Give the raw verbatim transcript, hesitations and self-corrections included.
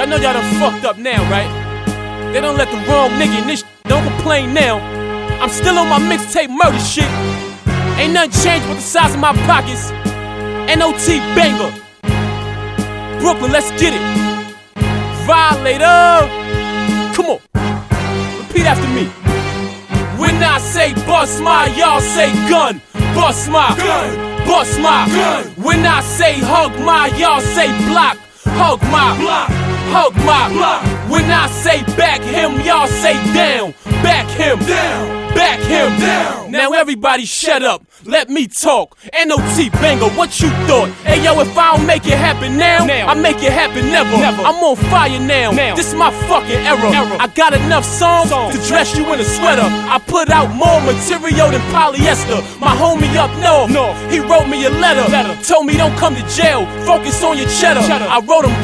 Y'all know y'all done fucked up now, right? They don't let the wrong nigga in this shit. Don't complain now. I'm still on my mixtape murder shit. Ain't nothing changed but the size of my pockets. N O T banger. Brooklyn, let's get it. Violator. Come on. Repeat after me. When I say bust my, y'all say gun. Bust my gun. Bust my gun. When I say hug my, y'all say block. Hug my block. Hug my block. When I say back him, y'all say down. Back him down. Back him down. Now everybody shut up. Let me talk. N O T banger, what you thought? Hey yo, if I don't make it happen now, now. I make it happen never. never. I'm on fire now. now. This is my fucking era. era. I got enough songs, songs to dress you in a sweater. I put out more material than polyester. My homie up north, north. He wrote me a letter. letter. Told me don't come to jail. Focus on your cheddar. cheddar. I wrote him